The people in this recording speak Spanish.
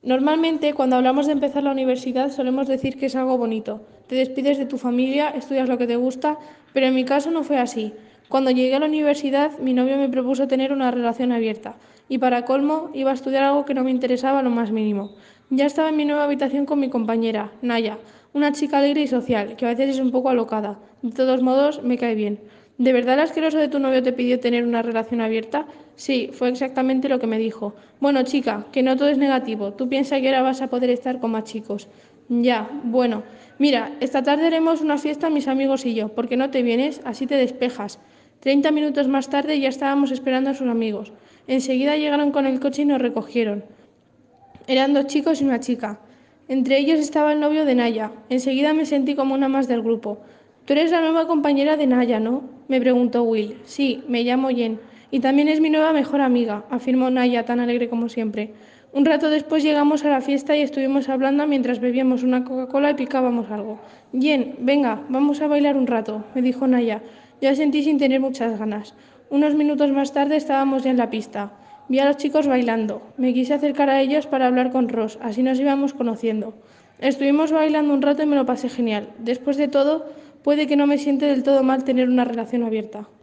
Normalmente, cuando hablamos de empezar la universidad, solemos decir que es algo bonito. Te despides de tu familia, estudias lo que te gusta, pero en mi caso no fue así. Cuando llegué a la universidad, mi novio me propuso tener una relación abierta, y para colmo, iba a estudiar algo que no me interesaba lo más mínimo. Ya estaba en mi nueva habitación con mi compañera, Naya, una chica alegre y social, que a veces es un poco alocada. De todos modos, me cae bien. ¿De verdad el asqueroso de tu novio te pidió tener una relación abierta? Sí, fue exactamente lo que me dijo. Bueno, chica, que no todo es negativo. Tú piensas que ahora vas a poder estar con más chicos. Ya, bueno. Mira, esta tarde haremos una fiesta mis amigos y yo. ¿Por qué no te vienes? Así te despejas. 30 minutos más tarde ya estábamos esperando a sus amigos. Enseguida llegaron con el coche y nos recogieron. Eran dos chicos y una chica. Entre ellos estaba el novio de Naya. Enseguida me sentí como una más del grupo. Tú eres la nueva compañera de Naya, ¿no? Me preguntó Will. Sí, me llamo Jen. Y también es mi nueva mejor amiga, afirmó Naya, tan alegre como siempre. Un rato después llegamos a la fiesta y estuvimos hablando mientras bebíamos una Coca-Cola y picábamos algo. Jen, venga, vamos a bailar un rato, me dijo Naya. Yo asentí sin tener muchas ganas. Unos minutos más tarde estábamos ya en la pista. Vi a los chicos bailando. Me quise acercar a ellos para hablar con Ross, así nos íbamos conociendo. Estuvimos bailando un rato y me lo pasé genial. Después de todo, puede que no me siente del todo mal tener una relación abierta.